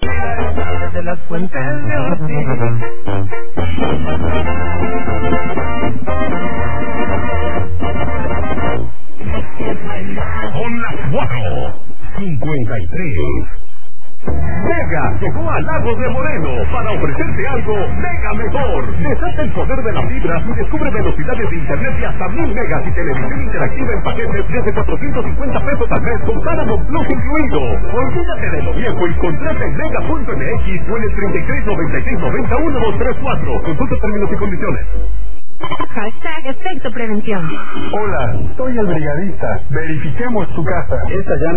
De las fuentes de Ortiz. Son las 4:53. Mega llegó a Lagos de Moreno para ofrecerte algo mega mejor. Desata el poder de la fibra y descubre velocidades de internet de hasta 1000 megas y televisión interactiva en paquetes desde 450 pesos al mes con Paramount Plus incluido. Olvídate de lo viejo y contrata en mega.mx o en el 3396901234. Consulta términos y condiciones. Hashtag Efecto Prevención. Hola, soy el brigadista. Verifiquemos tu casa. Esta ya